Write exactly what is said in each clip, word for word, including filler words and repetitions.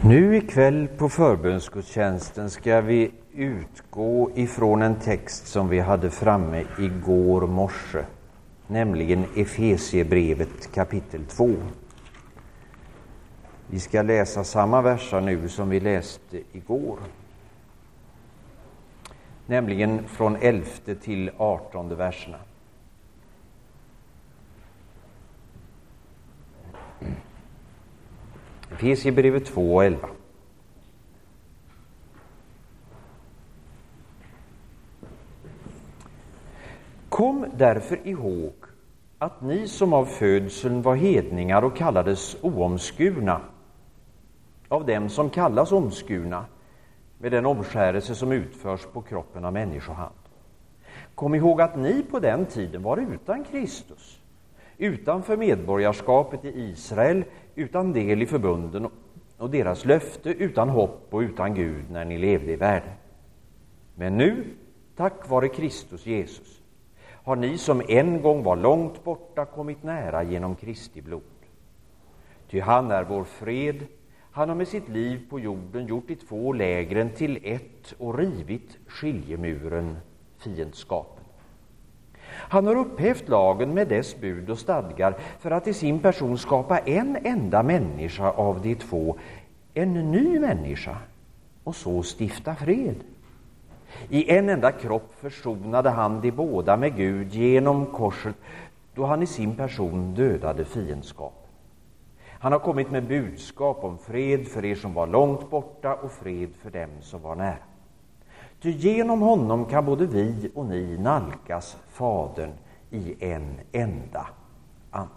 Nu ikväll på förbönsgudstjänsten ska vi utgå ifrån en text som vi hade framme igår morse, nämligen Efesiebrevet kapitel två. Vi ska läsa samma verser nu som vi läste igår, nämligen från elfte till artonde verserna. Efesiebrevet två och elva. Kom därför ihåg att ni som av födseln var hedningar och kallades oomskurna, av dem som kallas omskurna, med den omskärelse som utförs på kroppen av människohand. Kom ihåg att ni på den tiden var utan Kristus, utanför medborgarskapet i Israel, utan del i förbunden och deras löfte, utan hopp och utan Gud när ni levde i världen. Men nu, tack vare Kristus Jesus, har ni som en gång var långt borta kommit nära genom Kristi blod. Ty han är vår fred, han har med sitt liv på jorden gjort de två lägren till ett och rivit skiljemuren, fiendskapen. Han har upphävt lagen med dess bud och stadgar för att i sin person skapa en enda människa av de två, en ny människa, och så stifta fred. I en enda kropp försonade han de båda med Gud genom korset, då han i sin person dödade fiendskap. Han har kommit med budskap om fred för er som var långt borta och fred för dem som var nära. Ty genom honom kan både vi och ni nalkas Fadern i en enda ande.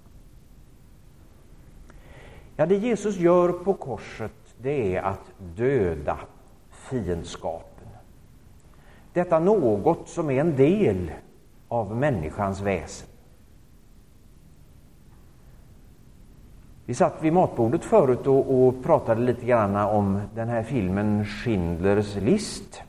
Ja, det Jesus gör på korset, det är att döda fiendskapen. Detta något som är en del av människans väsen. Vi satt vid matbordet förut och, och pratade lite grann om den här filmen Schindlers list,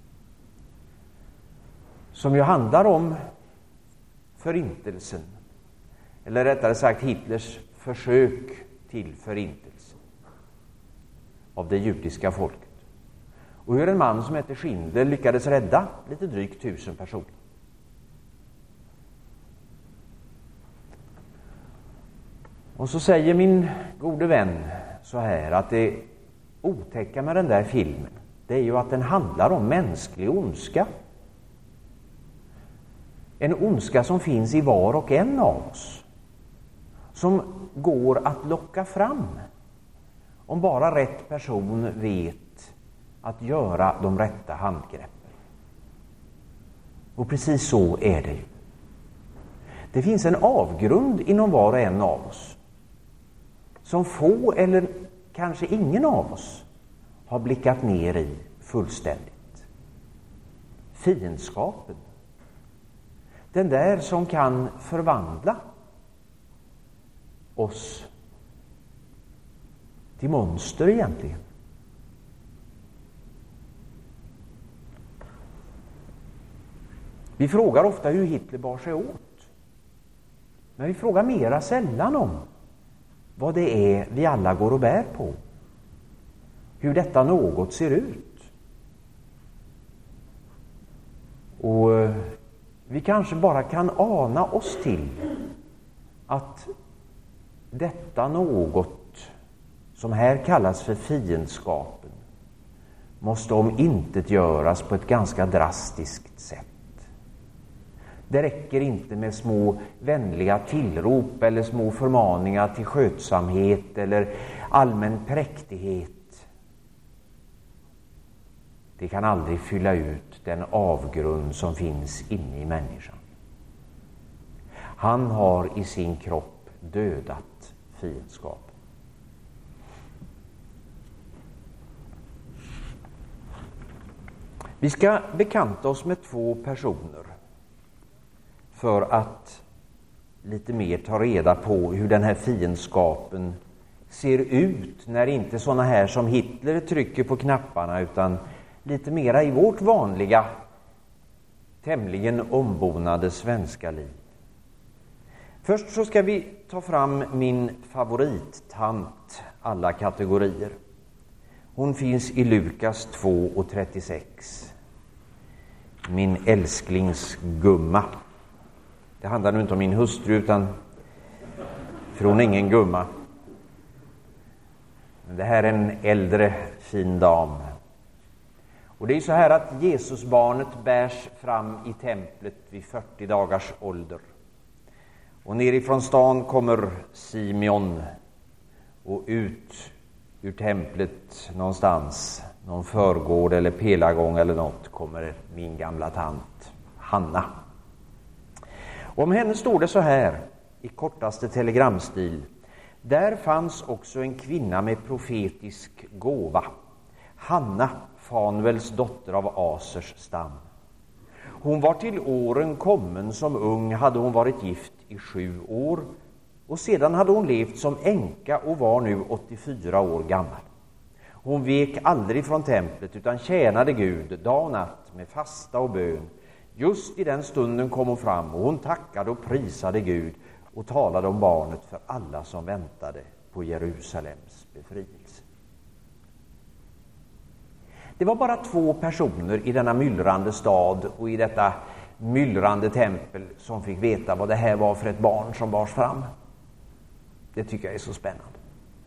som ju handlar om förintelsen, eller rättare sagt Hitlers försök till förintelse av det judiska folket. Och hur en man som heter Schindler lyckades rädda lite drygt tusen personer. Och så säger min gode vän så här, att det otäcka med den där filmen, det är ju att den handlar om mänsklig ondska. En ondska som finns i var och en av oss, som går att locka fram om bara rätt person vet att göra de rätta handgreppen. Och precis så är det ju. Det finns en avgrund inom var och en av oss som få eller kanske ingen av oss har blickat ner i fullständigt. Fiendskapen. Den där som kan förvandla oss till monster egentligen. Vi frågar ofta hur Hitler bar sig åt. Men vi frågar mera sällan om vad det är vi alla går och bär på. Hur detta något ser ut. Och vi kanske bara kan ana oss till att detta något som här kallas för fiendskapen måste omintetgöras på ett ganska drastiskt sätt. Det räcker inte med små vänliga tillrop eller små förmaningar till skötsamhet eller allmän präktighet. Det kan aldrig fylla ut den avgrund som finns inne i människan. Han har i sin kropp dödat fiendskap. Vi ska bekanta oss med två personer för att lite mer ta reda på hur den här fiendskapen ser ut när inte såna här som Hitler trycker på knapparna, utan lite mera i vårt vanliga, tämligen ombonade svenska liv. Först så ska vi ta fram min favorittant alla kategorier. Hon finns i Lukas två och trettiosex. Min älsklingsgumma. Det handlar nu inte om min hustru, utan för hon är ingen gumma. Men det här är en äldre fin dam. Och det är så här att Jesusbarnet bärs fram i templet vid fyrtio dagars ålder. Och nerifrån stan kommer Simeon och ut ur templet någonstans, någon förgård eller pelargång eller något, kommer min gamla tant Hanna. Och om henne står det så här i kortaste telegramstil: där fanns också en kvinna med profetisk gåva, Hanna, Fanuels dotter av Asers stam. Hon var till åren kommen, som ung hade hon varit gift i sju år, och sedan hade hon levt som änka och var nu åttiofyra år gammal. Hon vek aldrig från templet utan tjänade Gud dag och natt med fasta och bön. Just i den stunden kom hon fram och hon tackade och prisade Gud och talade om barnet för alla som väntade på Jerusalems befrielse. Det var bara två personer i denna myllrande stad och i detta myllrande tempel som fick veta vad det här var för ett barn som bars fram. Det tycker jag är så spännande.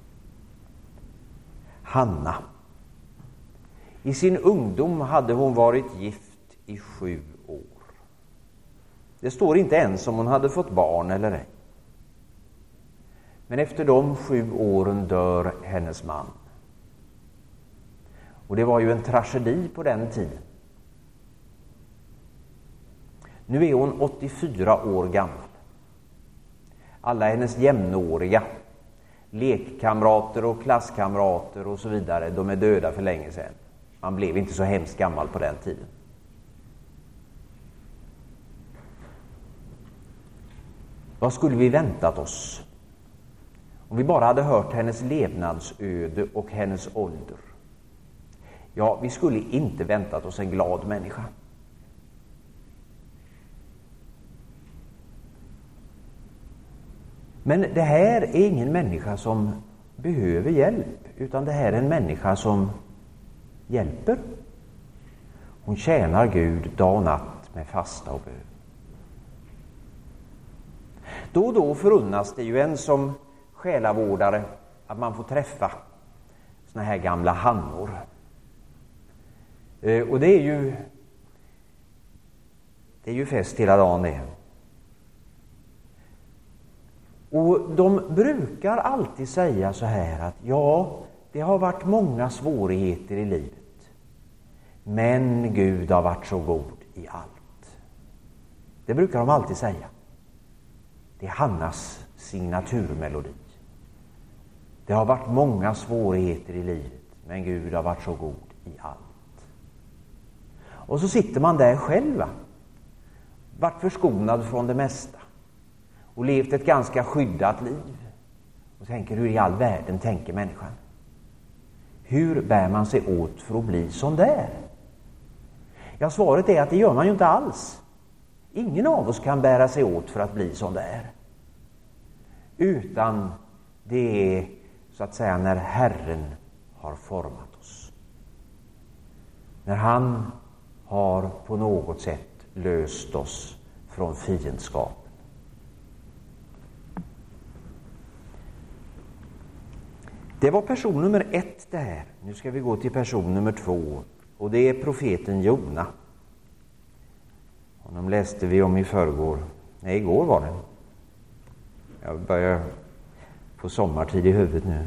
Hanna. I sin ungdom hade hon varit gift i sju år. Det står inte ens om hon hade fått barn eller ej. Men efter de sju åren dör hennes man. Och det var ju en tragedi på den tiden. Nu är hon åttiofyra år gammal. Alla hennes jämnåriga, lekkamrater och klasskamrater och så vidare, de är döda för länge sedan. Man blev inte så hemskt gammal på den tiden. Vad skulle vi väntat oss om vi bara hade hört hennes levnadsöde och hennes ålder? Ja, vi skulle inte väntat oss en glad människa. Men det här är ingen människa som behöver hjälp, utan det här är en människa som hjälper. Hon tjänar Gud dag och natt med fasta och bön. Då och då förunnas det ju en som själavårdare att man får träffa såna här gamla hannor. Eh, och det är ju det är ju fest hela dagen det. Och de brukar alltid säga så här att ja, det har varit många svårigheter i livet, men Gud har varit så god i allt. Det brukar de alltid säga. Det är Hannas signaturmelodi. Det har varit många svårigheter i livet, men Gud har varit så god i allt. Och så sitter man där själv, varit förskonad från det mesta och levt ett ganska skyddat liv. Och tänker, hur i all världen tänker människan? Hur bär man sig åt för att bli sån där? Ja, svaret är att det gör man ju inte alls. Ingen av oss kan bära sig åt för att bli sån där. Utan det är så att säga när Herren har format oss. När han har på något sätt löst oss från fiendskap. Det var person nummer ett det här. Nu ska vi gå till person nummer två. Och det är profeten Jona. Honom läste vi om i förrgår. Nej, igår var det. Jag börjar få sommartid i huvudet nu.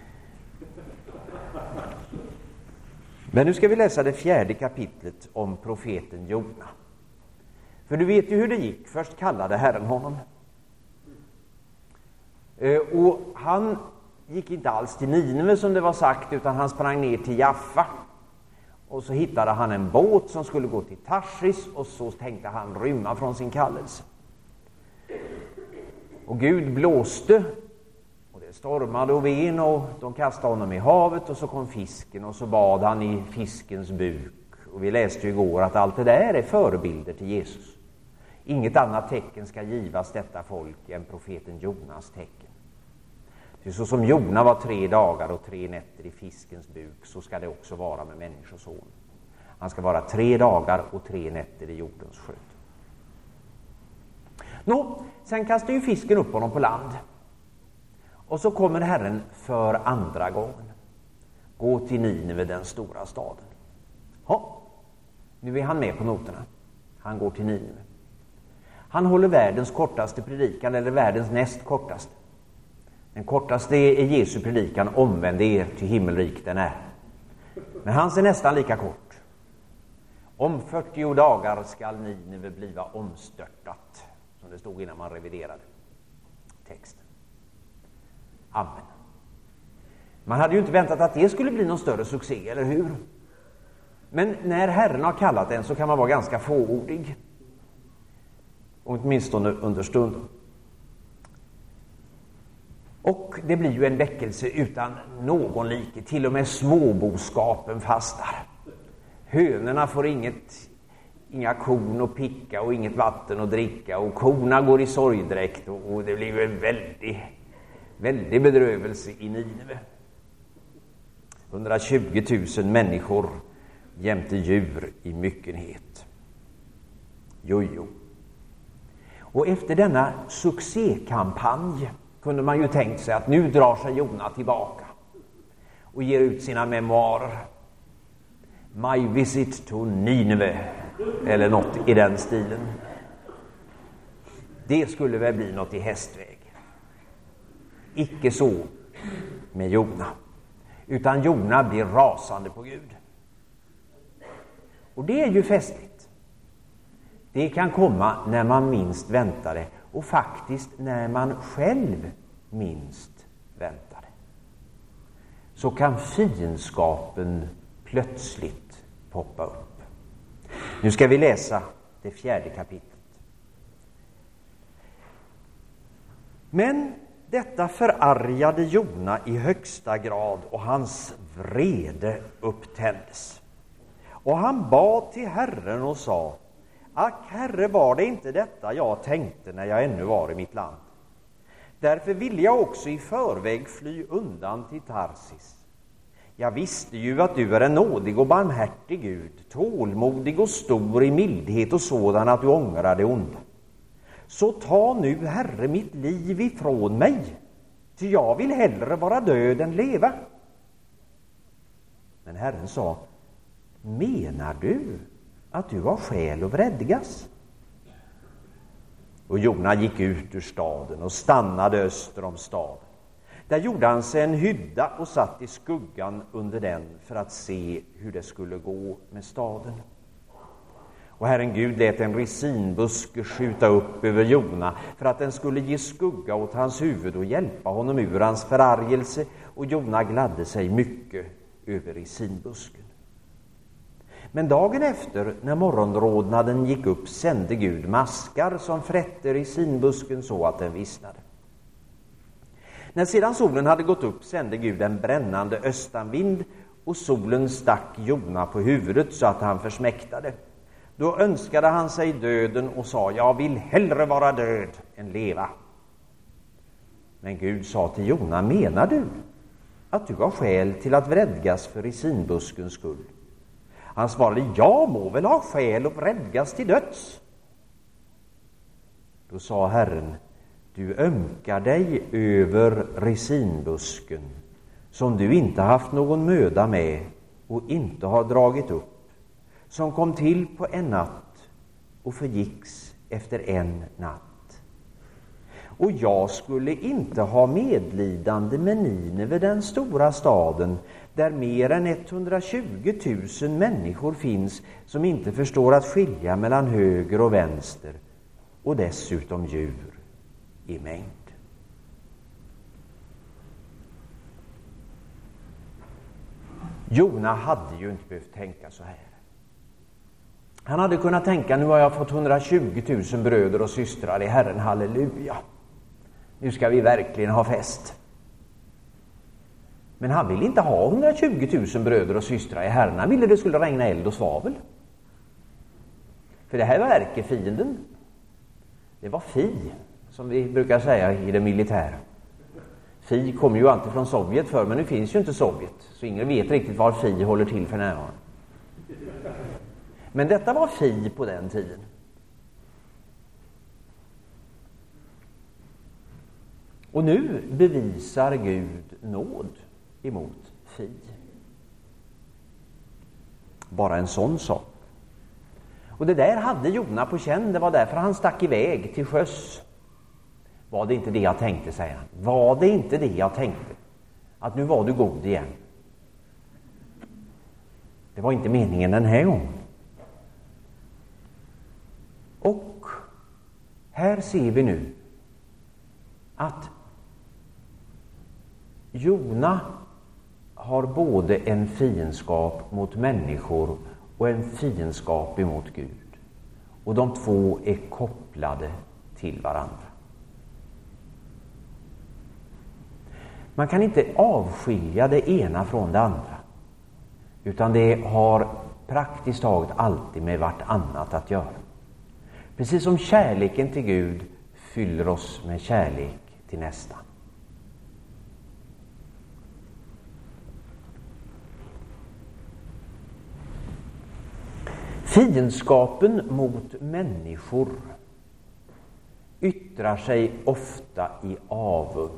Men nu ska vi läsa det fjärde kapitlet om profeten Jona. För du vet ju hur det gick. Först kallade Herren honom. Och han gick inte alls till Nineve som det var sagt, utan han sprang ner till Jaffa. Och så hittade han en båt som skulle gå till Tarsis, och så tänkte han rymma från sin kallelse. Och Gud blåste, och det stormade och ven, och de kastade honom i havet, och så kom fisken, och så bad han i fiskens buk. Och vi läste ju igår att allt det där är förebilder till Jesus. Inget annat tecken ska givas detta folk än profeten Jonas tecken. Ty så som Jona var tre dagar och tre nätter i fiskens buk, så ska det också vara med människoson. Han ska vara tre dagar och tre nätter i jordens sköt. Nå, sen kastar ju fisken upp honom på land. Och så kommer Herren för andra gången. Gå till Nineve, den stora staden. Ja, nu är han med på noterna. Han går till Nineve. Han håller världens kortaste predikan, eller världens näst kortaste. Den kortaste är Jesu predikan, omvänd er till himmelrik den är. Men hans är nästan lika kort. Om fyrtio dagar skall Nineve bliva omstörtat, som det stod innan man reviderade texten. Amen. Man hade ju inte väntat att det skulle bli någon större succé, eller hur? Men när Herren har kallat en så kan man vara ganska fåordig. Åtminstone under stunden. Och det blir ju en väckelse utan någon like. Till och med småboskapen fastar. Hönorna får inget, inga korn att picka och inget vatten att dricka. Och korna går i sorgdräkt och, och det blir ju en väldig, väldig bedrövelse i Nineve. hundratjugo tusen människor jämte djur i myckenhet. Jojo. Och efter denna succékampanj kunde man ju tänkt sig att nu drar sig Jona tillbaka och ger ut sina memoarer. My visit to Nineve, eller något i den stilen. Det skulle väl bli något i hästväg. Icke så med Jona, utan Jona blir rasande på Gud. Och det är ju festligt. Det kan komma när man minst väntar det, och faktiskt när man själv minst väntar det. Så kan fiendskapen plötsligt poppa upp. Nu ska vi läsa det fjärde kapitlet. Men detta förargade Jona i högsta grad, och hans vrede upptändes. Och han bad till Herren och sa: Ack, Herre, var det inte detta jag tänkte när jag ännu var i mitt land? Därför ville jag också i förväg fly undan till Tarsis. Jag visste ju att du är en nådig och barmhärtig Gud, tålmodig och stor i mildhet och sådan att du ångrar det onda. Så ta nu, Herre, mitt liv ifrån mig, ty jag vill hellre vara död än leva. Men Herren sa: menar du att du har skäl att vredgas? Och Jona gick ut ur staden och stannade öster om staden. Där gjorde han sig en hydda och satt i skuggan under den för att se hur det skulle gå med staden. Och Herren Gud lät en resinbuske skjuta upp över Jona för att den skulle ge skugga åt hans huvud och hjälpa honom ur hans förargelse, och Jona gladde sig mycket över resinbusken. Men dagen efter, när morgonrodnaden gick upp, sände Gud maskar som frätte resinbusken så att den vissnade. När sedan solen hade gått upp sände Gud en brännande östanvind, och solen stack Jona på huvudet så att han försmäktade. Då önskade han sig döden och sa: jag vill hellre vara död än leva. Men Gud sa till Jona: menar du att du har skäl till att vredgas för resinbuskens skull? Han svarade: jag må väl ha skäl att vredgas till döds. Då sa Herren: du ömkar dig över resinbusken, som du inte haft någon möda med och inte har dragit upp, som kom till på en natt och förgicks efter en natt. Och jag skulle inte ha medlidande med Nineve, den stora staden, där mer än etthundratjugo tusen människor finns som inte förstår att skilja mellan höger och vänster, och dessutom djur i mängd. Jona hade ju inte behövt tänka så här. Han hade kunnat tänka: nu har jag fått etthundratjugo tusen bröder och systrar i Herren, halleluja. Nu ska vi verkligen ha fest. Men han ville inte ha etthundratjugo tusen bröder och systrar i Herren. Han ville det skulle regna eld och svavel. För det här var ärkefienden. Det var fi, som vi brukar säga i det militära. Fi kommer ju alltid från Sovjet för, men nu finns ju inte Sovjet. Så ingen vet riktigt var Fi håller till för närvarande. Men detta var Fi på den tiden. Och nu bevisar Gud nåd emot Fi. Bara en sån sak. Och det där hade Jona på känn. Det var därför han stack iväg till sjöss. Var det inte det jag tänkte, säger han. Var det inte det jag tänkte? Att nu var du god igen. Det var inte meningen den här gången. Och här ser vi nu att Jona har både en fiendskap mot människor och en fiendskap emot Gud. Och de två är kopplade till varandra. Man kan inte avskilja det ena från det andra. Utan det har praktiskt taget alltid med vartannat att göra. Precis som kärleken till Gud fyller oss med kärlek till nästan. Fiendskapen mot människor yttrar sig ofta i avund.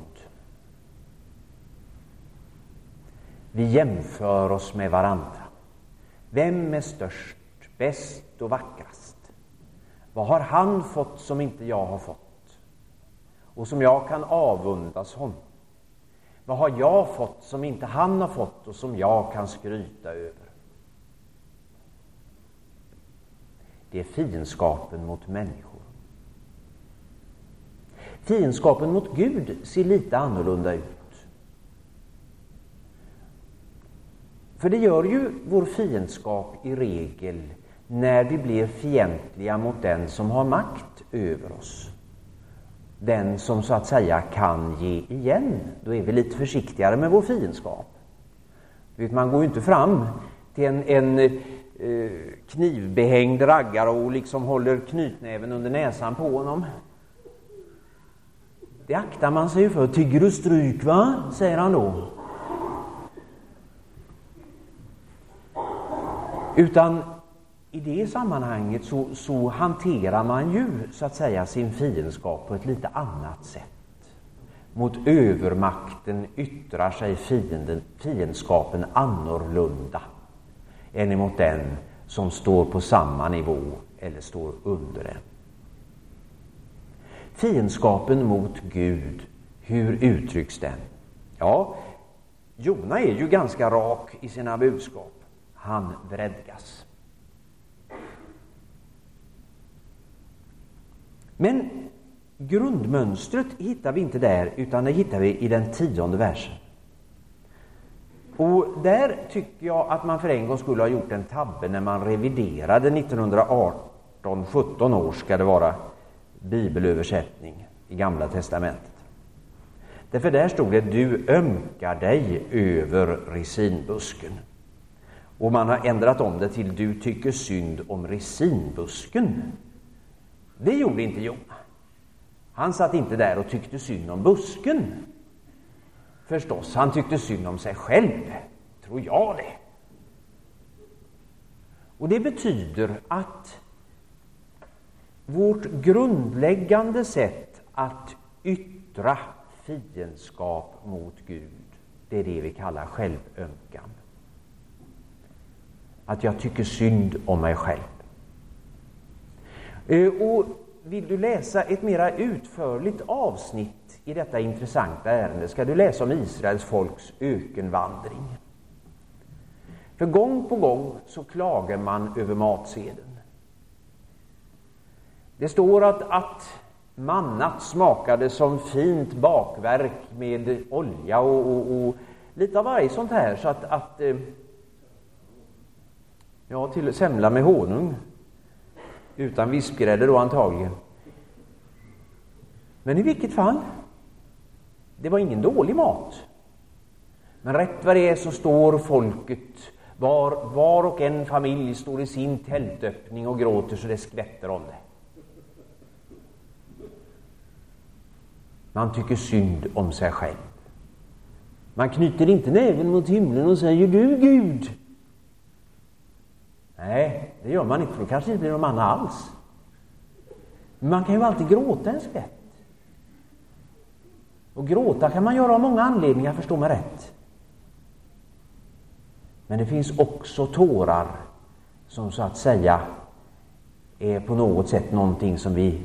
Vi jämför oss med varandra. Vem är störst, bäst och vackrast? Vad har han fått som inte jag har fått? Och som jag kan avundas honom? Vad har jag fått som inte han har fått och som jag kan skryta över? Det är fiendskapen mot människor. Fiendskapen mot Gud ser lite annorlunda ut. För det gör ju vår fiendskap i regel när vi blir fientliga mot den som har makt över oss. Den som så att säga kan ge igen. Då är vi lite försiktigare med vår fiendskap. Man går ju inte fram till en, en eh, knivbehängd raggare och liksom håller knytnäven under näsan på honom. Det aktar man sig för. Tycker du stryk, va? Säger han då. Utan i det sammanhanget så, så hanterar man ju så att säga sin fiendskap på ett lite annat sätt. Mot övermakten yttrar sig fienden, fiendskapen annorlunda än emot den som står på samma nivå eller står under den. Fiendskapen mot Gud, hur uttrycks den? Ja, Jona är ju ganska rak i sina budskap. Han vredgas. Men grundmönstret hittar vi inte där, utan det hittar vi i den tionde versen. Och där tycker jag att man för en gång skulle ha gjort en tabbe när man reviderade nittonhundraarton sjutton år ska det vara bibelöversättning i Gamla testamentet. Därför där stod det: du ömkar dig över resinbusken. Och man har ändrat om det till: du tycker synd om resinbusken. Det gjorde inte Jona. Han satt inte där och tyckte synd om busken. Förstås, han tyckte synd om sig själv. Tror jag det. Och det betyder att vårt grundläggande sätt att yttra fiendskap mot Gud, det är det vi kallar självömkan. Att jag tycker synd om mig själv. Och vill du läsa ett mera utförligt avsnitt i detta intressanta ärende ska du läsa om Israels folks ökenvandring. För gång på gång så klagar man över matseden. Det står att, att mannat smakade som fint bakverk med olja och, och, och lite av varje sånt här, så att, att ja, till semla med honung utan vispgrädde då antagligen. Men i vilket fall, det var ingen dålig mat. Men rätt vad det är så står folket, var, var och en familj står i sin tältöppning och gråter så det skvätter om det. Man tycker synd om sig själv. Man knyter inte näven mot himlen och säger du Gud. Nej, det gör man inte, för då kanske inte blir någon man alls. Men man kan ju alltid gråta en skvätt. Och gråta kan man göra av många anledningar, förstå mig rätt. Men det finns också tårar som så att säga är på något sätt någonting som vi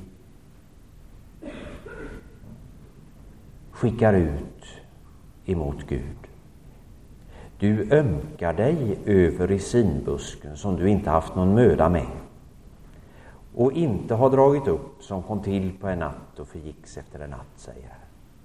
skickar ut emot Gud. Du ömkar dig över resinbusken som du inte haft någon möda med och inte har dragit upp, som kom till på en natt och förgicks efter en natt, säger Herren.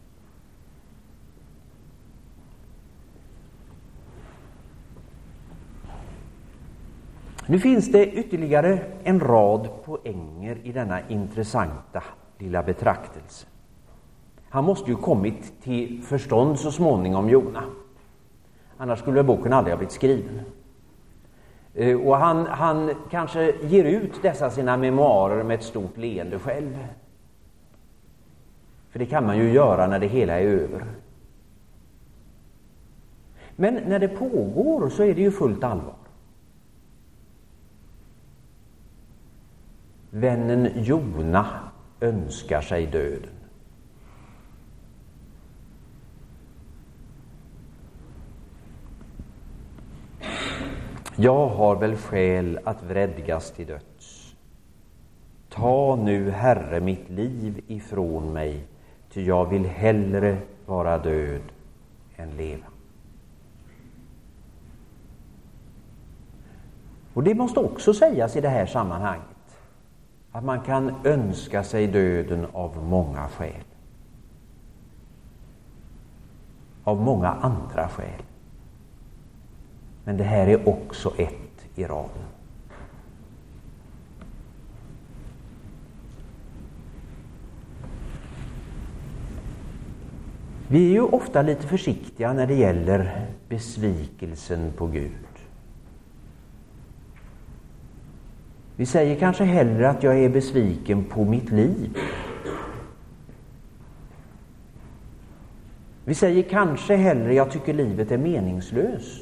Nu finns det ytterligare en rad poänger i denna intressanta lilla betraktelse. Han måste ju kommit till förstånd så småningom, Jona. Annars skulle boken aldrig ha blivit skriven. Och han, han kanske ger ut dessa sina memoarer med ett stort leende själv. För det kan man ju göra när det hela är över. Men när det pågår så är det ju fullt allvar. Vännen Jona önskar sig döden. Jag har väl skäl att vredgas till döds. Ta nu, Herre, mitt liv ifrån mig, ty jag vill hellre vara död än leva. Och det måste också sägas i det här sammanhanget att man kan önska sig döden av många skäl. Av många andra skäl. Men det här är också ett i raden. Vi är ju ofta lite försiktiga när det gäller besvikelsen på Gud. Vi säger kanske hellre att jag är besviken på mitt liv. Vi säger kanske hellre jag tycker livet är meningslöst.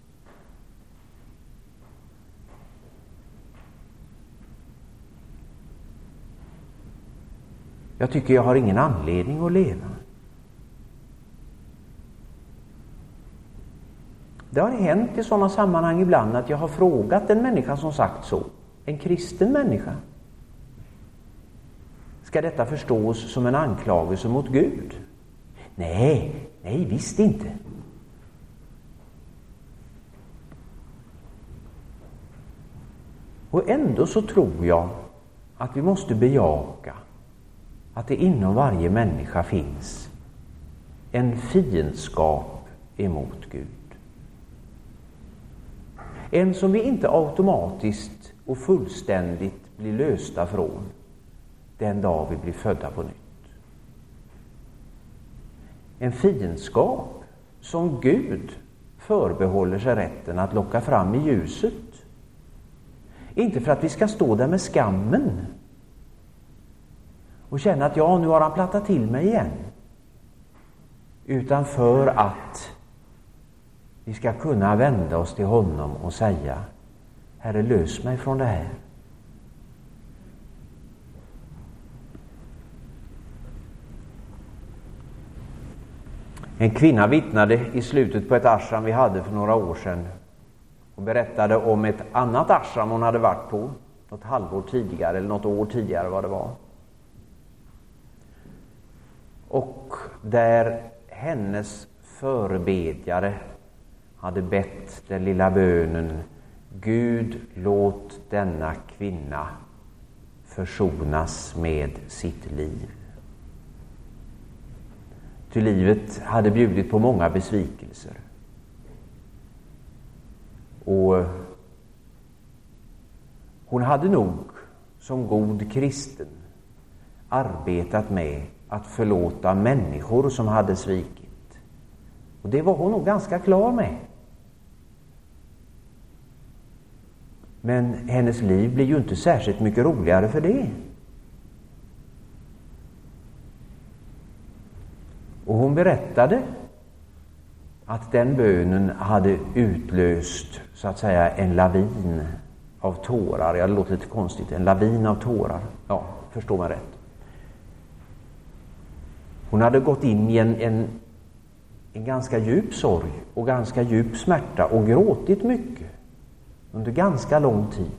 Jag tycker jag har ingen anledning att leva. Det har hänt i sådana sammanhang ibland att jag har frågat en människa som sagt så. En kristen människa. Ska detta förstås som en anklagelse mot Gud? Nej, nej visst inte. Och ändå så tror jag att vi måste bejaka att det inom varje människa finns en fiendskap emot Gud. En som vi inte automatiskt och fullständigt blir lösta från den dag vi blir födda på nytt. En fiendskap som Gud förbehåller sig rätten att locka fram i ljuset. Inte för att vi ska stå där med skammen och känna att ja, nu har han plattat till mig igen. Utan för att vi ska kunna vända oss till honom och säga: Herre, lös mig från det här. En kvinna vittnade i slutet på ett ashram vi hade för några år sedan och berättade om ett annat ashram hon hade varit på något halvår tidigare eller något år tidigare vad det var. Och där hennes förebedjare hade bett den lilla bönen: Gud, låt denna kvinna försonas med sitt liv. Ty livet hade bjudit på många besvikelser. Och hon hade nog som god kristen arbetat med att förlåta människor som hade svikit. Och det var hon nog ganska klar med. Men hennes liv blir ju inte särskilt mycket roligare för det. Och hon berättade att den bönen hade utlöst så att säga en lavin av tårar. Ja, det låter lite konstigt. En lavin av tårar. Ja, förstår man rätt. Hon hade gått in i en, en, en ganska djup sorg och ganska djup smärta och gråtit mycket under ganska lång tid.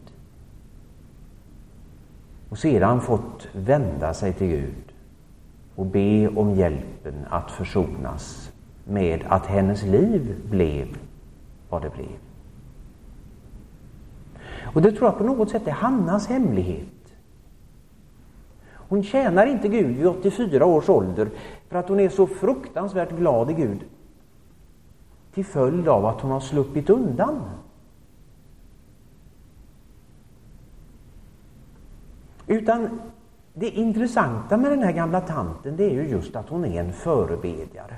Och sedan fått vända sig till Gud och be om hjälpen att försonas med att hennes liv blev vad det blev. Och det tror jag på något sätt är Hannas hemlighet. Hon tjänar inte Gud vid åttiofyra års ålder för att hon är så fruktansvärt glad i Gud till följd av att hon har sluppit undan. Utan det intressanta med den här gamla tanten, det är ju just att hon är en förebedjare.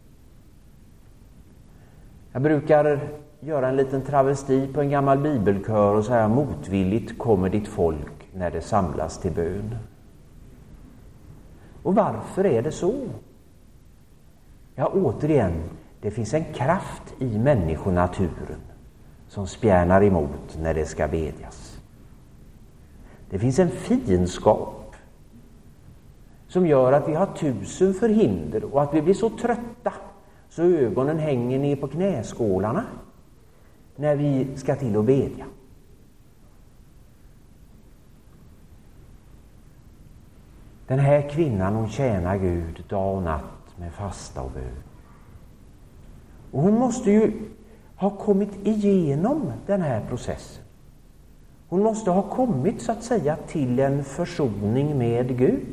Jag brukar göra en liten travesti på en gammal bibelkör och säga: motvilligt kommer ditt folk när det samlas till bön. Och varför är det så? Ja, återigen, det finns en kraft i människonaturen som spjärnar emot när det ska bedjas. Det finns en fiendskap som gör att vi har tusen förhinder och att vi blir så trötta så ögonen hänger ner på knäskålarna när vi ska till att bedja. Den här kvinnan, hon tjänar Gud dag och natt med fasta och bön. Och hon måste ju ha kommit igenom den här processen. Hon måste ha kommit så att säga till en försoning med Gud.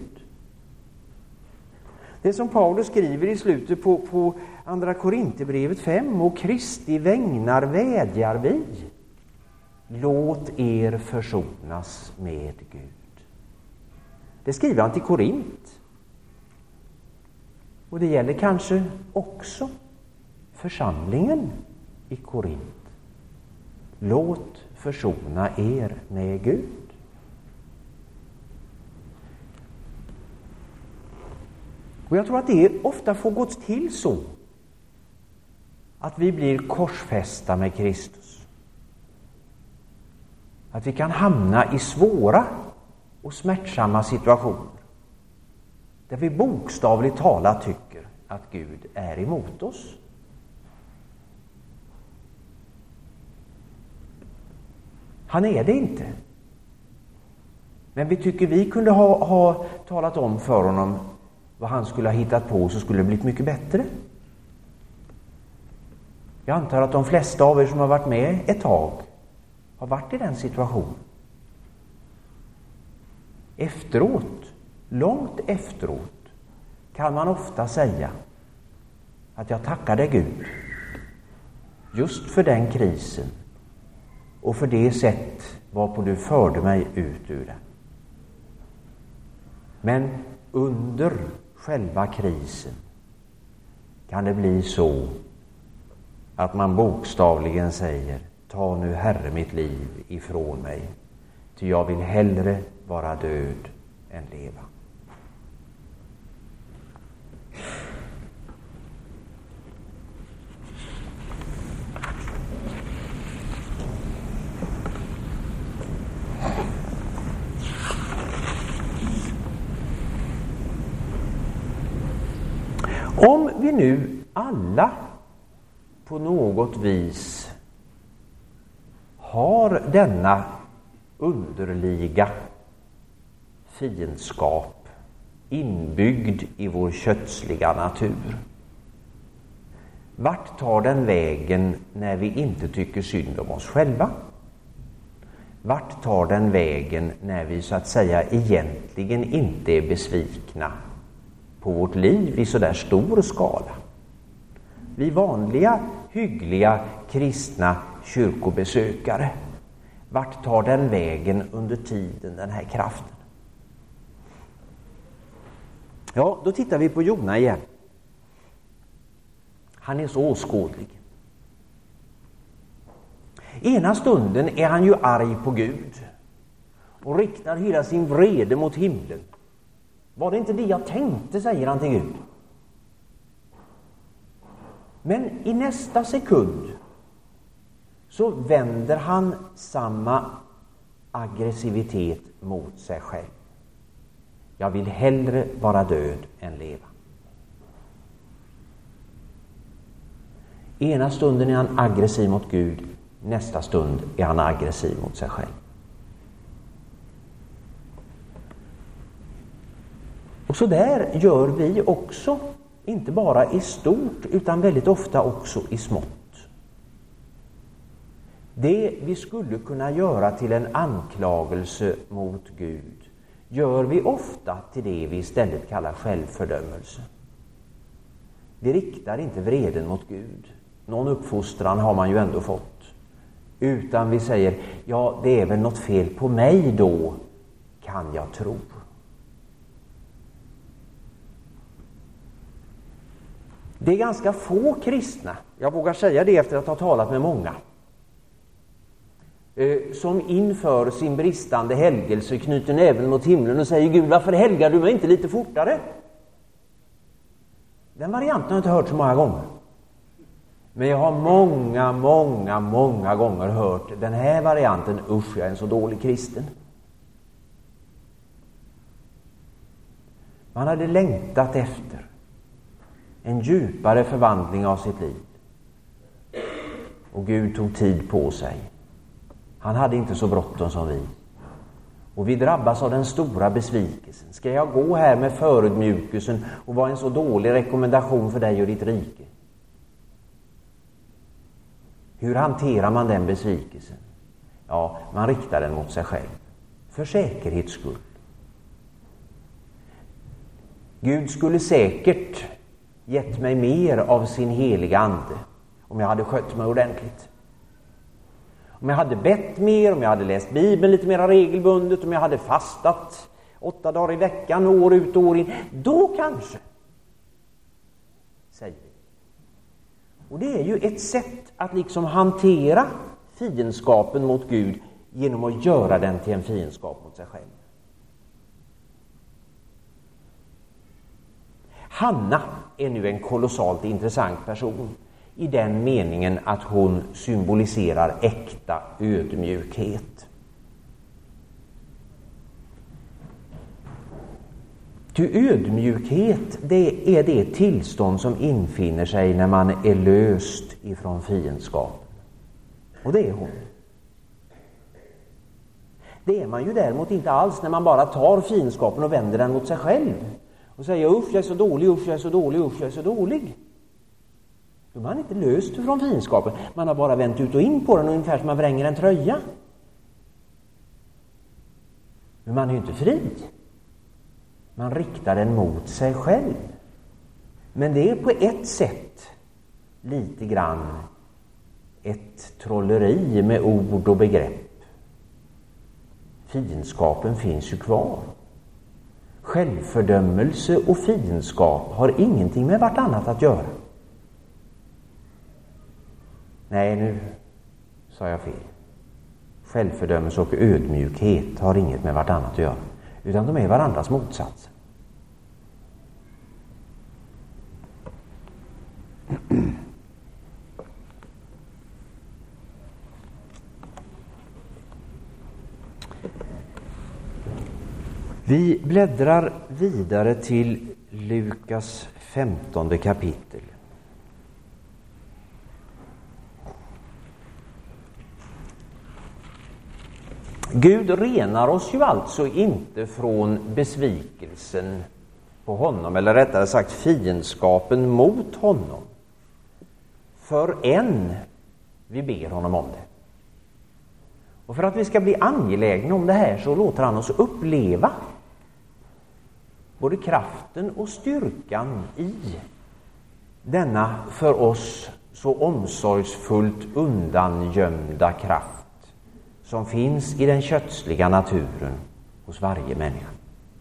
Det som Paulus skriver i slutet på, på andra Korinthierbrevet fem: och Kristi vägnar vädjar vi, låt er försonas med Gud. Det skriver han till Korint. Och det gäller kanske också församlingen i Korint. Låt försona er med Gud. Och jag tror att det ofta får gått till så att vi blir korsfästa med Kristus. Att vi kan hamna i svåra och smärtsamma situationer där vi bokstavligt talat tycker att Gud är emot oss. Han är det inte. Men vi tycker vi kunde ha, ha talat om för honom vad han skulle ha hittat på, så skulle det blivit mycket bättre. Jag antar att de flesta av er som har varit med ett tag har varit i den situationen. Efteråt, långt efteråt, kan man ofta säga att jag tackade Gud just för den krisen och för det sätt varpå du förde mig ut ur den. Men under själva krisen kan det bli så att man bokstavligen säger: ta nu Herre mitt liv ifrån mig, ty jag vill hellre vara död än leva. Om vi nu alla på något vis har denna underliga fiendskap inbyggd i vår kötsliga natur, vart tar den vägen när vi inte tycker synd om oss själva? Vart tar den vägen när vi så att säga egentligen inte är besvikna på vårt liv i så där stor skala? Vi vanliga, hyggliga, kristna kyrkobesökare, vart tar den vägen under tiden, den här kraften? Ja, då tittar vi på Jona igen. Han är så åskådlig. Ena stunden är han ju arg på Gud och riktar hela sin vrede mot himlen. Var det inte det jag tänkte, säger han till Gud. Men i nästa sekund så vänder han samma aggressivitet mot sig själv. Jag vill hellre vara död än leva. Ena stunden är han aggressiv mot Gud, nästa stund är han aggressiv mot sig själv. Och så där gör vi också, inte bara i stort utan väldigt ofta också i smått. Det vi skulle kunna göra till en anklagelse mot Gud gör vi ofta till det vi istället kallar självfördömelse. Vi riktar inte vreden mot Gud. Någon uppfostran har man ju ändå fått. Utan vi säger, ja det är väl något fel på mig då, kan jag tro. Det är ganska få kristna, jag vågar säga det efter att ha talat med många, som inför sin bristande helgelse knyter näven mot himlen och säger, Gud varför helgar du mig inte lite fortare? Den varianten har jag inte hört så många gånger. Men jag har många, många, många gånger hört den här varianten, usch jag är en så dålig kristen. Man hade längtat efter en djupare förvandling av sitt liv. Och Gud tog tid på sig. Han hade inte så bråttom som vi. Och vi drabbas av den stora besvikelsen. Ska jag gå här med förödmjukelsen och vara en så dålig rekommendation för dig och ditt rike? Hur hanterar man den besvikelsen? Ja, man riktar den mot sig själv. För säkerhets skull. Gud skulle säkert gett mig mer av sin heliga ande om jag hade skött mig ordentligt. Om jag hade bett mer, om jag hade läst Bibeln lite mer regelbundet, om jag hade fastat åtta dagar i veckan, år ut och år in, då kanske, säger vi. Och det är ju ett sätt att liksom hantera fiendskapen mot Gud genom att göra den till en fiendskap mot sig själv. Hanna är nu en kolossalt intressant person i den meningen att hon symboliserar äkta ödmjukhet. Ty ödmjukhet, det är det tillstånd som infinner sig när man är löst ifrån fiendskap. Och det är hon. Det är man ju däremot inte alls när man bara tar fiendskapen och vänder den mot sig själv. Och säger, usch jag är så dålig, usch jag är så dålig, usch jag är så dålig. Då är man inte löst från fiendskapen. Man har bara vänt ut och in på den ungefär som man vränger en tröja. Men man är ju inte fri. Man riktar den mot sig själv. Men det är på ett sätt lite grann ett trolleri med ord och begrepp. Fiendskapen finns ju kvar. Självfördömelse och fiendskap har ingenting med vartannat att göra. Nej, nu sa jag fel. Självfördömelse och ödmjukhet har inget med vartannat att göra. Utan de är varandras motsats. Vi bläddrar vidare till Lukas femtonde kapitel. Gud renar oss ju alltså inte från besvikelsen på honom, eller rättare sagt fiendskapen mot honom, förrän vi ber honom om det. Och för att vi ska bli angelägna om det här så låter han oss uppleva både kraften och styrkan i denna för oss så omsorgsfullt undangömda kraft som finns i den kötsliga naturen hos varje människa.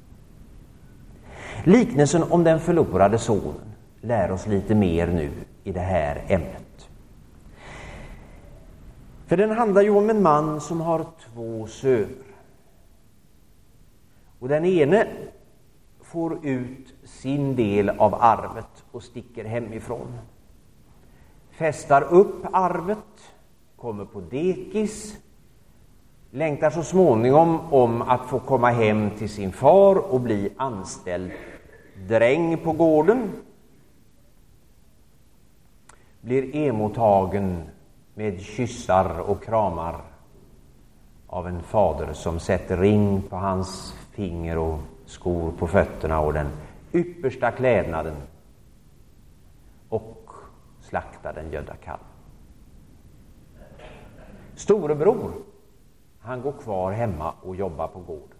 Liknelsen om den förlorade sonen lär oss lite mer nu i det här ämnet. För den handlar ju om en man som har två söner. Och den ene får ut sin del av arvet och sticker hemifrån. festar upp arvet, kommer på dekis, längtar så småningom om att få komma hem till sin far och bli anställd dräng på gården. Blir emottagen med kyssar och kramar av en fader som sätter ring på hans finger och skor på fötterna och den yppersta klädnaden och slaktar den gödda kalv. Storebror, han går kvar hemma och jobbar på gården.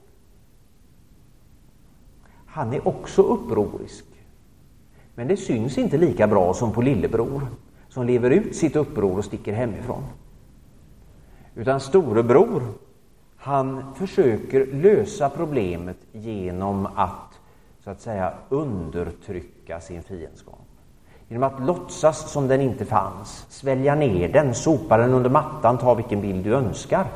Han är också upprorisk. Men det syns inte lika bra som på lillebror, som lever ut sitt uppror och sticker hemifrån. Utan storebror, han försöker lösa problemet genom att, så att säga, undertrycka sin fiendskap. Genom att låtsas som den inte fanns, svälja ner den, sopa den under mattan, ta vilken bild du önskar.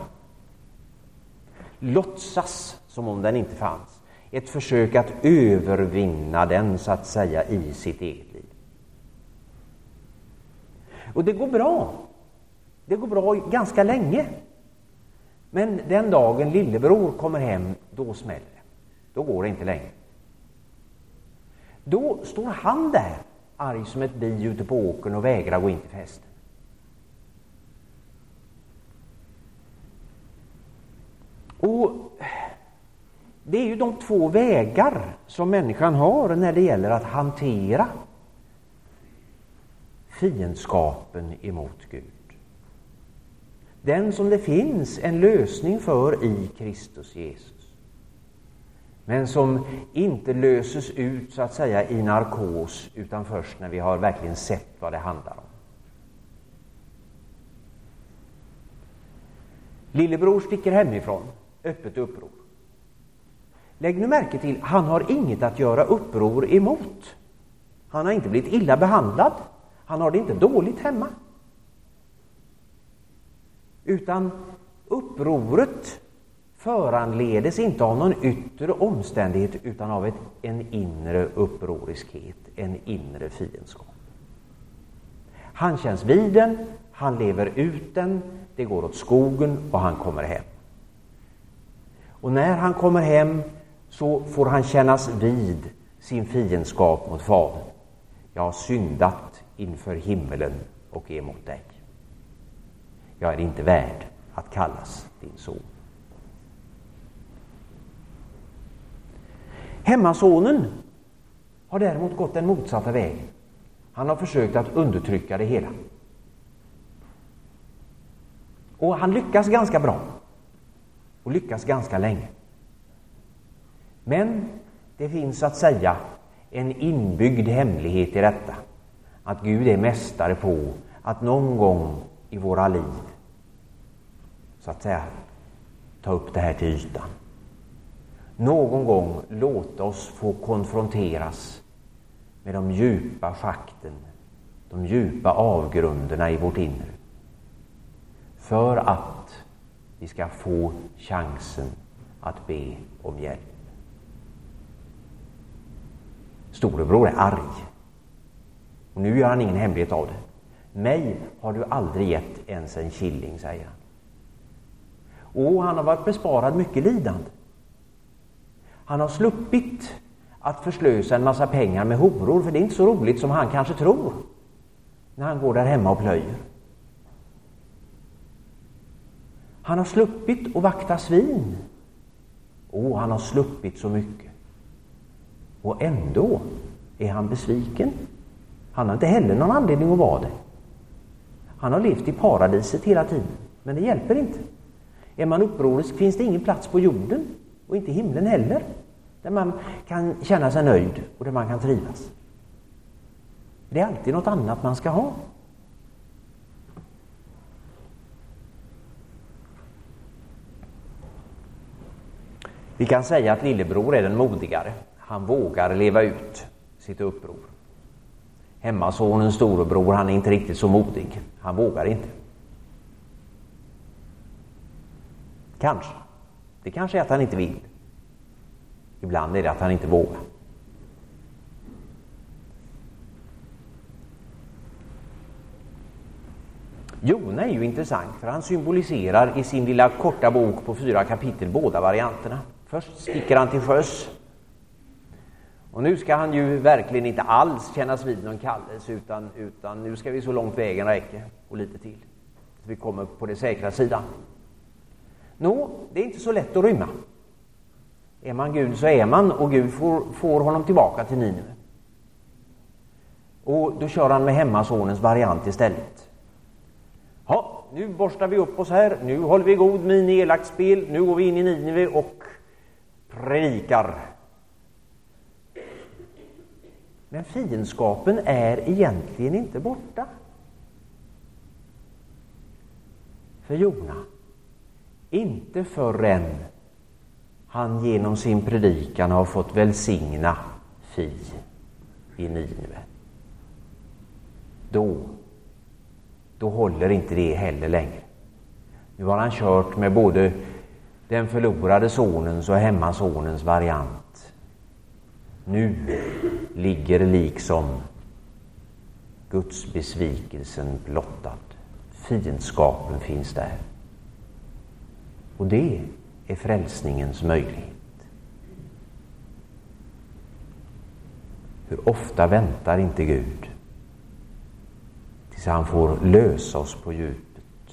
Låtsas som om den inte fanns. Ett försök att övervinna den, så att säga, i sitt eget liv. Och det går bra. Det går bra ganska länge. Men den dagen lillebror kommer hem, då smäller det. Då går det inte längre. Då står han där, arg som ett bi ute på åkern och vägrar gå in till festen. Och det är ju de två vägar som människan har när det gäller att hantera fiendskapen emot Gud. Den som det finns en lösning för i Kristus Jesus. Men som inte löses ut, så att säga, i narkos, utan först när vi har verkligen sett vad det handlar om. Lillebror sticker hemifrån, öppet uppror. Lägg nu märke till, han har inget att göra uppror emot. Han har inte blivit illa behandlad. Han har det inte dåligt hemma. Utan upproret föranledes inte av någon yttre omständighet, utan av ett, en inre upproriskhet, en inre fiendskap. Han känns vid den, han lever ut den, det går åt skogen och han kommer hem. Och när han kommer hem så får han kännas vid sin fiendskap mot Fadern. Jag har syndat inför himmelen och emot dig. Jag är inte värd att kallas din son. Hemmasonen har däremot gått den motsatta vägen. Han har försökt att undertrycka det hela. Och han lyckas ganska bra. Och lyckas ganska länge. Men det finns, så att säga, en inbyggd hemlighet i detta. Att Gud är mästare på att någon gång i våra liv, så att säga, ta upp det här till ytan. Någon gång låta oss få konfronteras med de djupa schakten, de djupa avgrunderna i vårt inre. För att vi ska få chansen att be om hjälp. Storebror är arg. Och nu gör han ingen hemlighet av det. Mig har du aldrig gett ens en killing, säger han. Och han har varit besparad mycket lidande. Han har sluppit att förslösa en massa pengar med horor, för det är inte så roligt som han kanske tror när han går där hemma och plöjer. Han har sluppit att vakta svin. Och han har sluppit så mycket. Och ändå är han besviken. Han har inte heller någon anledning att vara det. Han har levt i paradiset hela tiden. Men det hjälper inte. Är man upprorisk finns det ingen plats på jorden. Och inte himlen heller. Där man kan känna sig nöjd och där man kan trivas. Det är alltid något annat man ska ha. Vi kan säga att lillebror är den modigare. Han vågar leva ut sitt uppror. Hemmasonen, storebror, han är inte riktigt så modig. Han vågar inte. Kanske. Det kanske är att han inte vill. Ibland är det att han inte vågar. Jona är ju intressant för han symboliserar i sin lilla korta bok på fyra kapitel båda varianterna. Först sticker han till sjöss. Och nu ska han ju verkligen inte alls kännas vid någon kallelse utan, utan nu ska vi så långt vägen räcker och lite till. Så vi kommer på det säkra sidan. Nå, det är inte så lätt att rymma. Är man Gud så är man och Gud får, får honom tillbaka till Nineve. Och då kör han med hemmasonens variant istället. Ja, nu borstar vi upp oss här. Nu håller vi god min i elakt spel. Nu går vi in i Nineve och predikar. Men fiendskapen är egentligen inte borta. För Jona. Inte förrän han genom sin predikan har fått välsigna fi i Nineve. Då, då håller inte det heller längre. Nu har han kört med både den förlorade sonens och hemmasonens variant. Nu ligger liksom Guds besvikelsen blottad. Fiendskapen finns där. Och det är frälsningens möjlighet. Hur ofta väntar inte Gud tills han får lösa oss på djupet.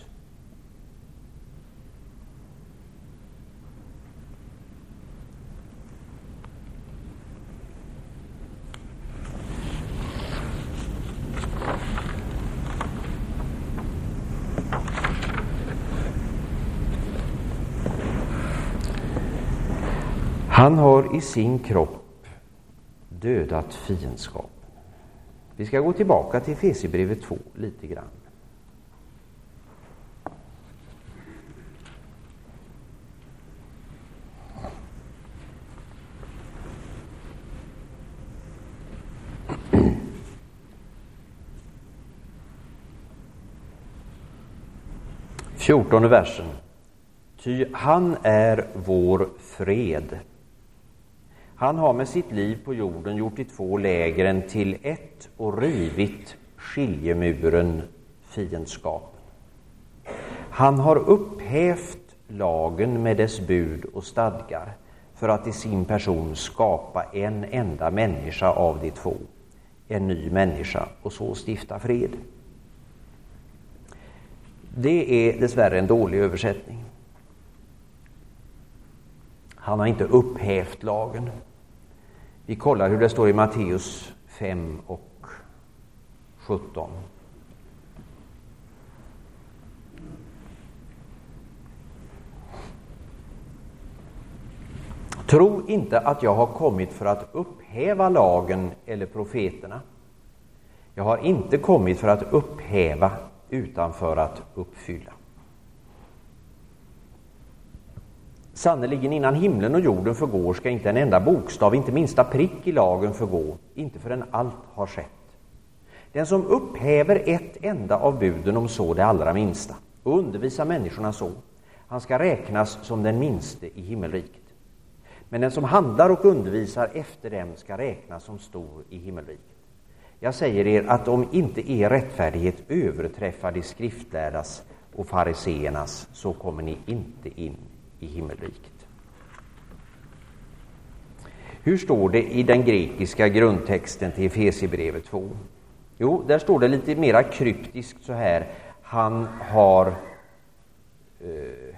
Han har i sin kropp dödat fiendskapen. Vi ska gå tillbaka till Efesierbrevet två lite grann. fjortonde versen. Ty han är vår fred. Han har med sitt liv på jorden gjort de två lägren till ett och rivit skiljemuren, fiendskapen. Han har upphävt lagen med dess bud och stadgar för att i sin person skapa en enda människa av de två, en ny människa, och så stifta fred. Det är dessvärre en dålig översättning. Han har inte upphävt lagen. Vi kollar hur det står i Matteus fem och sjutton. Tro inte att jag har kommit för att upphäva lagen eller profeterna. Jag har inte kommit för att upphäva utan för att uppfylla. Sannoliken innan himlen och jorden förgår ska inte en enda bokstav, inte minsta prick i lagen förgå, inte förrän allt har skett. Den som upphäver ett enda av buden, om så det allra minsta, och undervisar människorna så, han ska räknas som den minste i himmelriket. Men den som handlar och undervisar efter dem ska räknas som stor i himmelriket. Jag säger er att om inte er rättfärdighet överträffar de skriftlärdas och fariseernas, så kommer ni inte in i himmelriket. Hur står det i den grekiska grundtexten till Efesierbrevet två? Jo, där står det lite mera kryptiskt så här. Han har... Eh,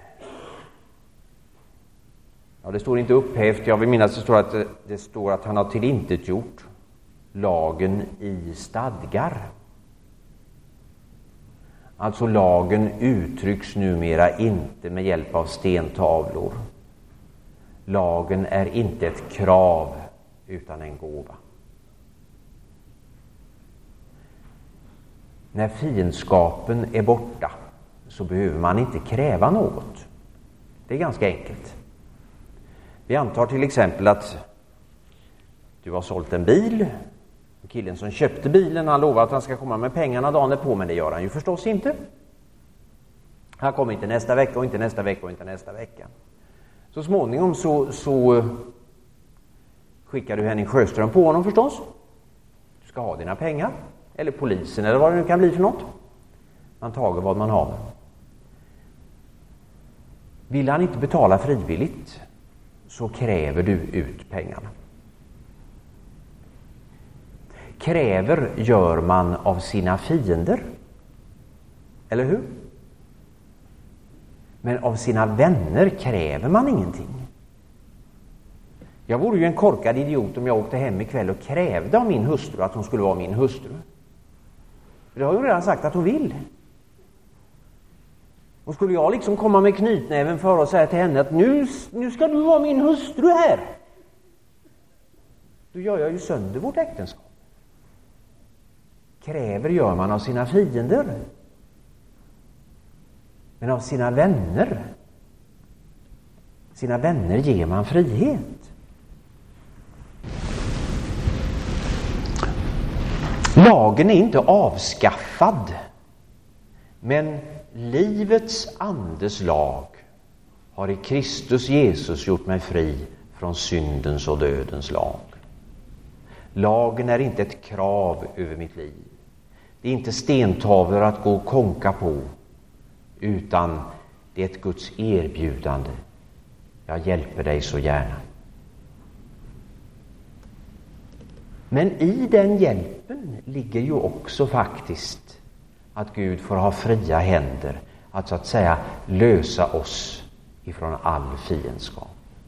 ja, det står inte upphävt. Jag vill minnas det står att, det står att han har tillintetgjort lagen i stadgar. Alltså lagen uttrycks numera inte med hjälp av stentavlor. Lagen är inte ett krav utan en gåva. När fiendskapen är borta så behöver man inte kräva något. Det är ganska enkelt. Vi antar till exempel att du har sålt en bil. Killen som köpte bilen, han lovar att han ska komma med pengarna dagen på, men det gör han ju förstås inte. Han kommer inte nästa vecka och inte nästa vecka och inte nästa vecka. Så småningom så, så skickar du Henning Sjöström på honom förstås. Du ska ha dina pengar. Eller polisen eller vad det nu kan bli för något. Man tager vad man har. Vill han inte betala frivilligt, så kräver du ut pengarna. Kräver gör man av sina fiender. Eller hur? Men av sina vänner kräver man ingenting. Jag vore ju en korkad idiot om jag åkte hem ikväll och krävde av min hustru att hon skulle vara min hustru. För det har ju redan sagt att hon vill. Och skulle jag liksom komma med knytnäven för och säga till henne att nu, nu ska du vara min hustru här, då gör jag ju sönder vårt äktenskap. Kräver gör man av sina fiender. Men av sina vänner, sina vänner ger man frihet. Lagen är inte avskaffad, men livets andes lag har i Kristus Jesus gjort mig fri från syndens och dödens lag. Lagen är inte ett krav över mitt liv. Det är inte stentavlor att gå och konka på, utan det är ett Guds erbjudande. Jag hjälper dig så gärna. Men i den hjälpen ligger ju också faktiskt att Gud får ha fria händer att så att säga lösa oss ifrån all fiendskap.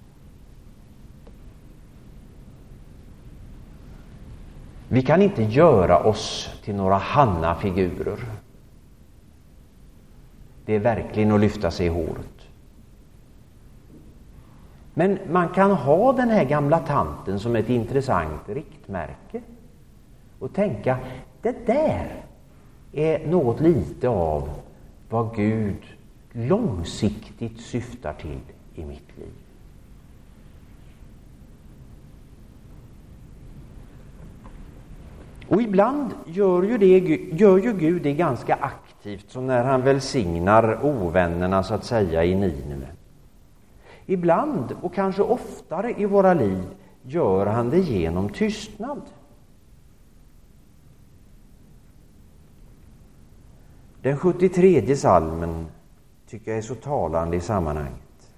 Vi kan inte göra oss till några Hanna-figurer. Det är verkligen att lyfta sig i håret. Men man kan ha den här gamla tanten som ett intressant riktmärke och tänka, det där är något lite av vad Gud långsiktigt syftar till i mitt liv. Och ibland gör ju, det, gör ju Gud det ganska aktivt, som när han välsignar ovännerna så att säga i Nineve. Ibland, och kanske oftare i våra liv, gör han det genom tystnad. Den sjuttiotredje salmen tycker jag är så talande i sammanhanget.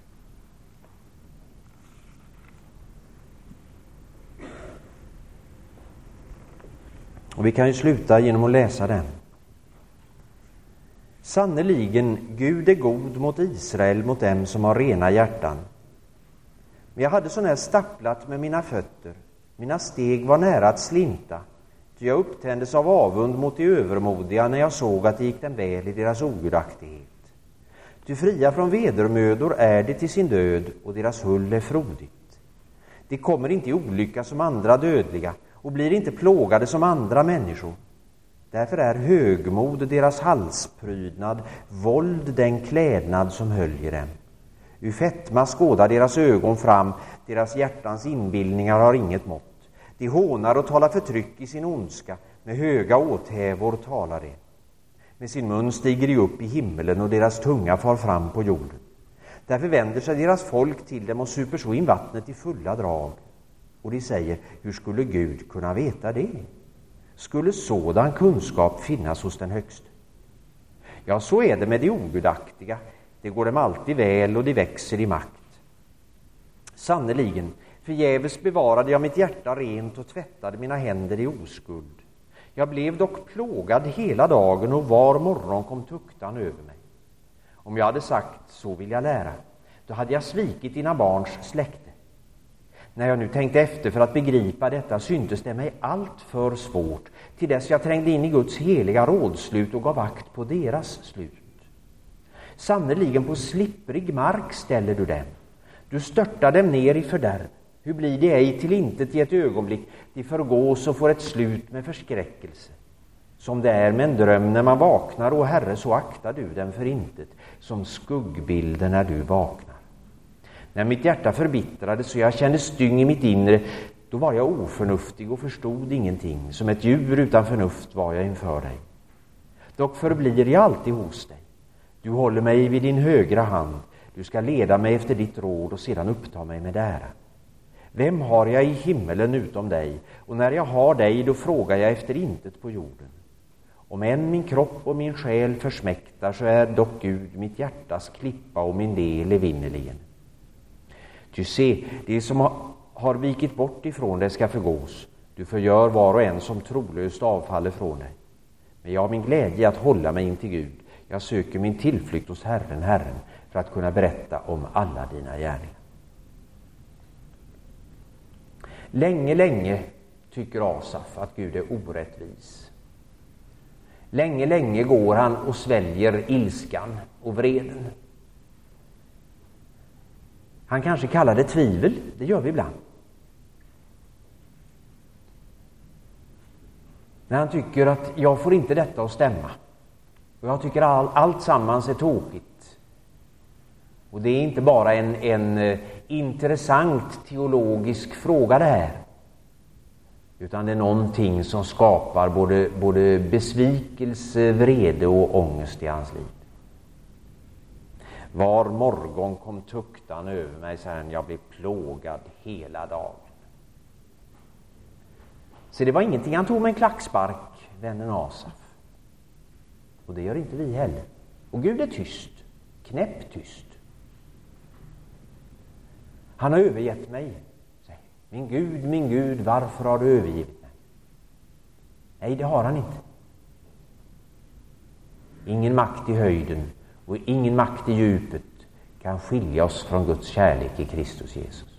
Och vi kan ju sluta genom att läsa den. Sannerligen, Gud är god mot Israel, mot dem som har rena hjärtan. Men jag hade sån här stapplat med mina fötter. Mina steg var nära att slinta. Ty jag upptändes av avund mot de övermodiga när jag såg att det gick dem väl i deras ogudaktighet. Ty fria från vedermödor är det till sin död, och deras hull är frodigt. De kommer inte i olycka som andra dödliga, och blir inte plågade som andra människor. Därför är högmod deras halsprydnad, våld den klädnad som höljer dem. Ur fetma skådar deras ögon fram, deras hjärtans inbildningar har inget mått. De hånar och talar förtryck i sin ondska, med höga åthävor talar de. Med sin mun stiger de upp i himmelen, och deras tunga far fram på jorden. Därför vänder sig deras folk till dem och super så in vattnet i fulla drag. Och de säger, hur skulle Gud kunna veta det? Skulle sådan kunskap finnas hos den högste? Ja, så är det med de ogudaktiga. Det går dem alltid väl, och de växer i makt. Sannerligen, förgäves bevarade jag mitt hjärta rent och tvättade mina händer i oskuld. Jag blev dock plågad hela dagen, och var morgon kom tuktan över mig. Om jag hade sagt, så vill jag lära, då hade jag svikit dina barns släkte. När jag nu tänkte efter för att begripa detta, syntes det mig allt för svårt, till dess jag trängde in i Guds heliga rådslut och gav akt på deras slut. Sannerligen på slipprig mark ställer du dem. Du störtar dem ner i fördärv. Hur blir det ej till intet i ett ögonblick? De förgås och får ett slut med förskräckelse. Som det är med en dröm när man vaknar, och Herre, så aktar du den för intet, som skuggbilder när du vaknar. När mitt hjärta förbittrades så jag kände styng i mitt inre, då var jag oförnuftig och förstod ingenting. Som ett djur utan förnuft var jag inför dig. Dock förblir jag alltid hos dig. Du håller mig vid din högra hand. Du ska leda mig efter ditt råd och sedan uppta mig med ära. Vem har jag i himmelen utom dig? Och när jag har dig, då frågar jag efter intet på jorden. Om än min kropp och min själ försmäktar, så är dock Gud mitt hjärtas klippa och min del evinnerligen. Ty se, det som har, har vikit bort ifrån dig ska förgås. Du förgör var och en som trolöst avfaller från dig. Men jag har min glädje att hålla mig in till Gud. Jag söker min tillflykt hos Herren, Herren, för att kunna berätta om alla dina gärningar. Länge, länge tycker Asaf att Gud är orättvis. Länge, länge går han och sväljer ilskan och vreden. Han kanske kallar det tvivel, det gör vi ibland. När han tycker att jag får inte detta att stämma. Och jag tycker all, allt sammans är tokigt. Och det är inte bara en, en intressant teologisk fråga det här. Utan det är någonting som skapar både, både besvikelse, vrede och ångest i hans liv. Var morgon kom tuktan över mig, så här, jag blev plågad hela dagen. Så det var ingenting han tog med en klackspark, vännen Asaf. Och det gör inte vi heller. Och Gud är tyst, knäpptyst. Han har övergett mig. Min Gud, min Gud, varför har du övergivit mig? Nej, det har han inte. Ingen makt i höjden och ingen makt i djupet kan skilja oss från Guds kärlek i Kristus Jesus.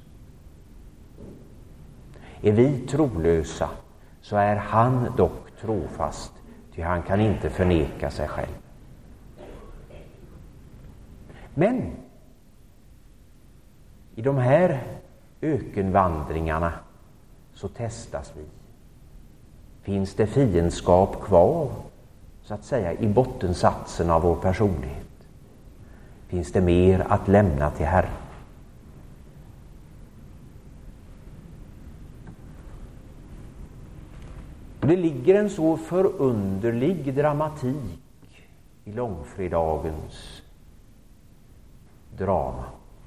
Är vi trolösa, så är han dock trofast, ty han kan inte förneka sig själv. Men i de här ökenvandringarna så testas vi. Finns det fiendskap kvar, så att säga, i bottensatsen av vår personlighet? Finns det mer att lämna till Herren? Det ligger en så förunderlig dramatik i långfredagens drama.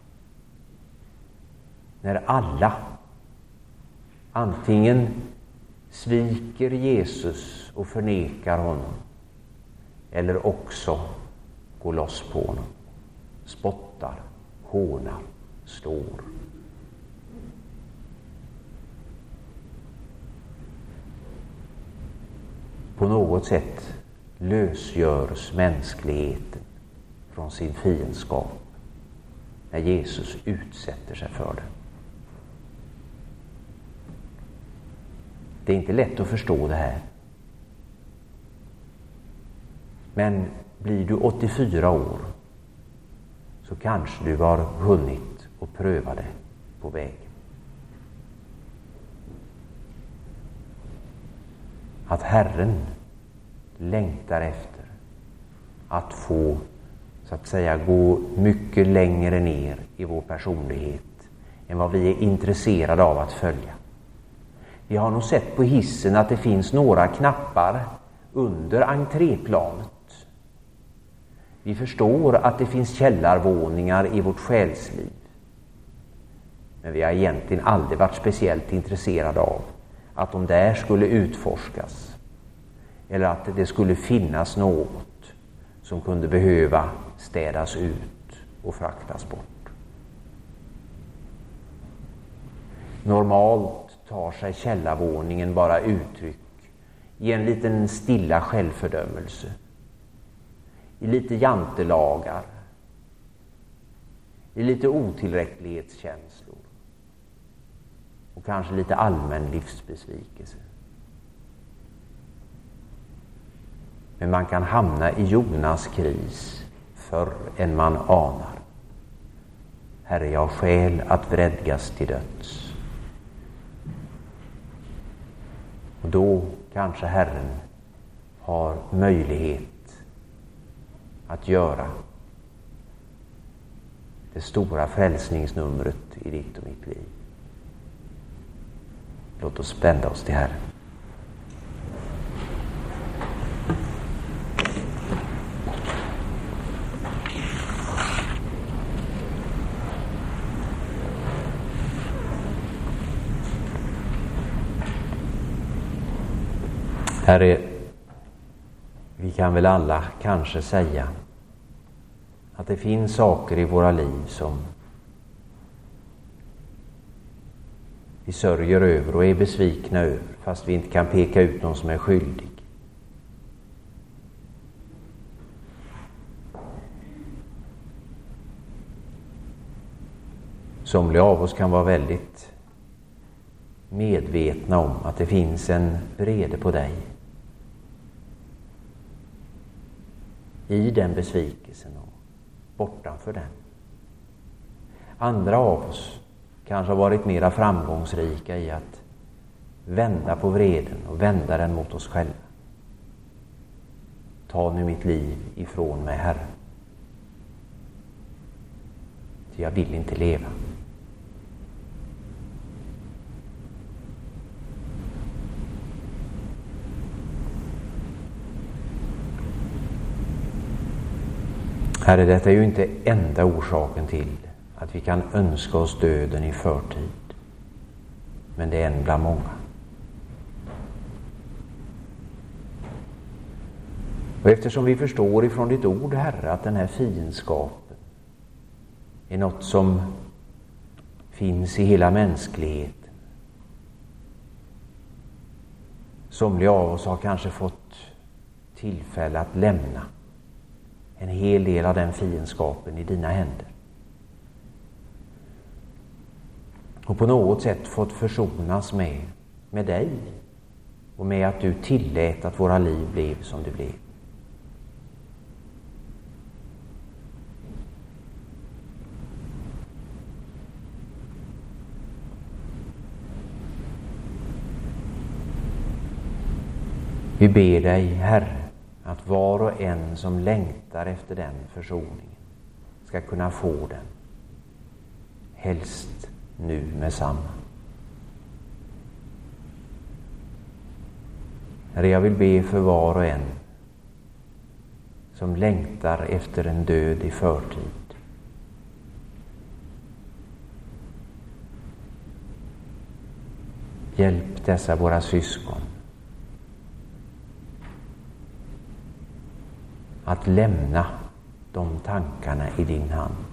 När alla antingen sviker Jesus och förnekar honom, eller också går loss på honom, spottar, hånar, slår. På något sätt lösgörs mänskligheten från sin fiendskap när Jesus utsätter sig för det. Det är inte lätt att förstå det här. Men blir du åttiofyra år, så kanske du har hunnit och pröva det på vägen. Att Herren längtar efter att få, så att säga, gå mycket längre ner i vår personlighet än vad vi är intresserade av att följa. Vi har nog sett på hissen att det finns några knappar under entréplanet. Vi förstår att det finns källarvåningar i vårt själsliv. Men vi har egentligen aldrig varit speciellt intresserade av att de där skulle utforskas. Eller att det skulle finnas något som kunde behöva städas ut och fraktas bort. Normalt tar sig källarvåningen bara uttryck i en liten stilla självfördömelse, i lite jantelagar, i lite otillräcklighetskänslor och kanske lite allmän livsbesvikelse. Men man kan hamna i Jonas kris förr än man anar. Herre, jag har skäl att vredgas till döds. Och då kanske Herren har möjlighet att göra det stora frälsningsnumret i ditt och mitt liv. Låt oss vända oss till Herren. Herre, kan väl alla kanske säga att det finns saker i våra liv som vi sörjer över och är besvikna över, fast vi inte kan peka ut någon som är skyldig. Somliga av oss kan vara väldigt medvetna om att det finns en vrede på dig. I den besvikelsen och bortanför den. Andra av oss kanske har varit mera framgångsrika i att vända på vreden och vända den mot oss själva. Ta nu mitt liv ifrån mig, Herre. För jag vill inte leva. Herre, detta är ju inte enda orsaken till att vi kan önska oss döden i förtid. Men det är en bland många. Och eftersom vi förstår ifrån ditt ord, Herre, att den här fiendskapen är något som finns i hela mänskligheten. Somliga av oss har kanske fått tillfälle att lämna en hel del av den fiendskapen i dina händer. Och på något sätt fått försonas med, med dig. Och med att du tillät att våra liv blev som det blev. Vi ber dig, Herre, att var och en som längtar efter den försoningen ska kunna få den. Helst nu med samma. Herre, jag vill be för var och en som längtar efter en död i förtid. Hjälp dessa våra syskon att lämna de tankarna i din hand.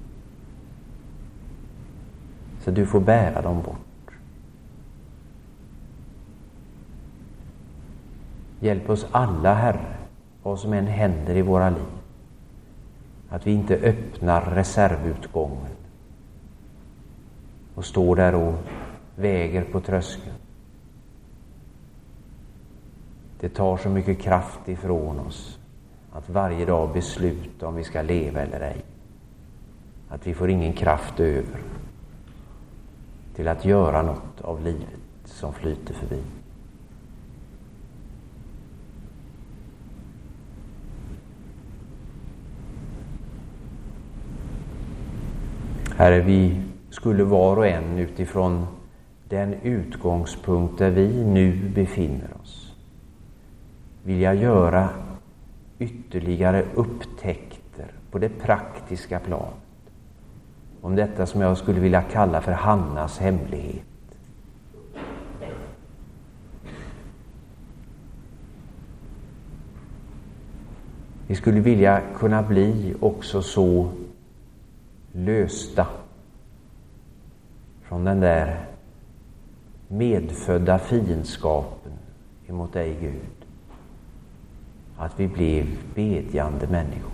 Så du får bära dem bort. Hjälp oss alla, Herre, vad som än händer i våra liv. Att vi inte öppnar reservutgången och står där och väger på tröskeln. Det tar så mycket kraft ifrån oss att varje dag besluta om vi ska leva eller ej. Att vi får ingen kraft över till att göra något av livet som flyter förbi. Herre, vi skulle var och en utifrån den utgångspunkt där vi nu befinner oss vilja göra ytterligare upptäckter på det praktiska planet om detta som jag skulle vilja kalla för Hannas hemlighet. Vi skulle vilja kunna bli också så lösta från den där medfödda fiendskapen emot dig, Gud. Att vi blev bedjande människor.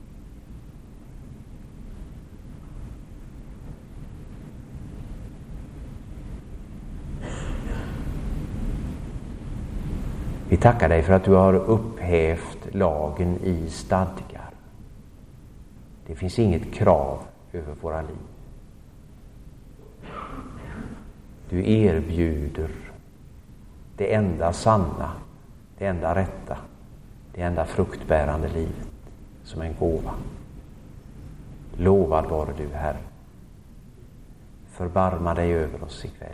Vi tackar dig för att du har upphävt lagen i stadgar. Det finns inget krav över våra liv. Du erbjuder det enda sanna, det enda rätta, det enda fruktbärande livet som en gåva. Lovad vare du, Herre. Förbarma dig över oss ikväll.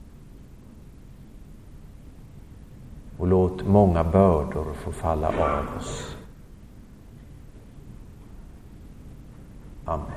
Och låt många bördor få falla av oss. Amen.